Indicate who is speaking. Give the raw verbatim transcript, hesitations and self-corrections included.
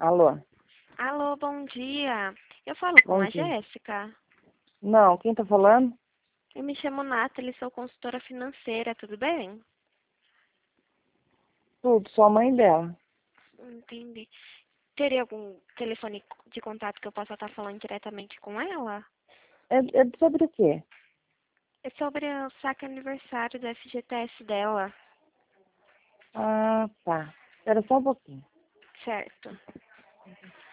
Speaker 1: Alô?
Speaker 2: Alô, bom dia. Eu falo com
Speaker 1: Bom
Speaker 2: a
Speaker 1: dia.
Speaker 2: Jéssica.
Speaker 1: Não, quem tá falando?
Speaker 2: Eu me chamo Nathalie, sou consultora financeira, tudo bem?
Speaker 1: Tudo, sou a mãe dela.
Speaker 2: Entendi. Teria algum telefone de contato que eu possa estar falando diretamente com ela?
Speaker 1: É, é sobre o quê?
Speaker 2: É sobre o saque aniversário do F G T S dela,
Speaker 1: Ah, tá. Espera só um pouquinho.
Speaker 2: certo?